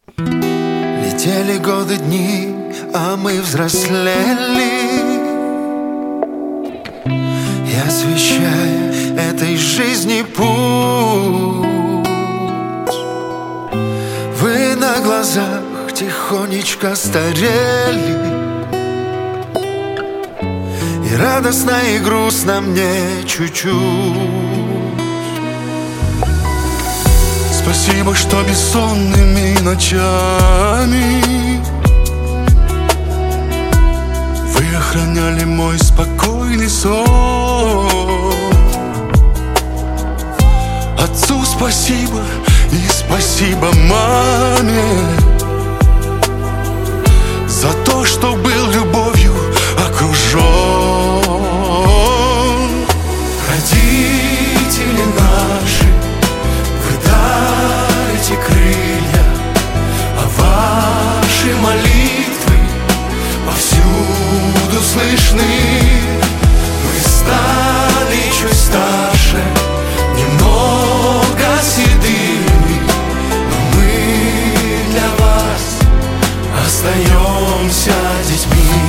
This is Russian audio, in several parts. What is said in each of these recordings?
Летели годы, дни, а мы взрослели, и освещая этой жизни путь, вы на глазах тихонечко старели, и радостно, и грустно мне чуть-чуть. Спасибо, что бессонными ночами вы охраняли мой спокойный сон. Отцу спасибо и спасибо маме за то, что был любовью окружен. Родители наши, вы дарите крылья, а ваши молитвы повсюду слышны. Мы стали чуть старше, немного седыми, но мы для вас остаемся детьми.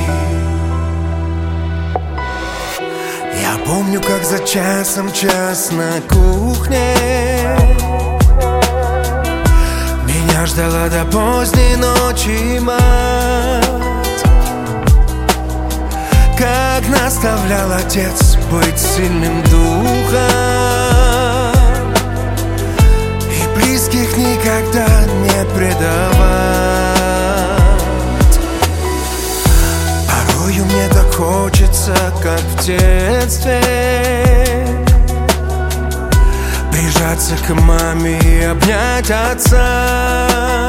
Я помню, как за часом час на кухне меня ждала до поздней ночи мать, как наставлял отец быть сильным духом и близких никогда не предавать. Порою мне так хочется, как в детстве, прижаться к маме и обнять отца,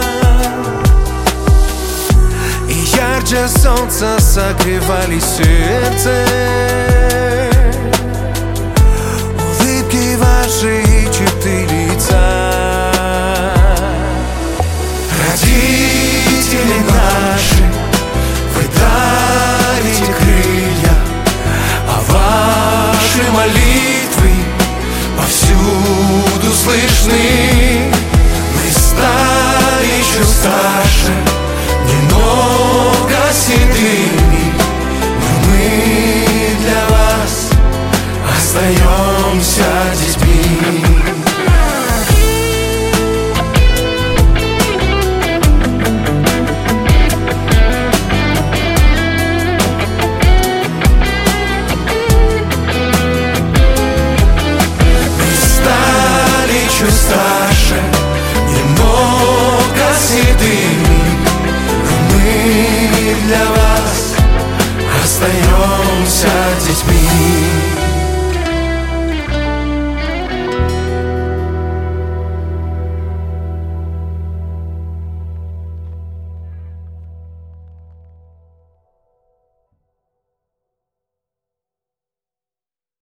и ярче солнца согревали сердце улыбки ваши и 4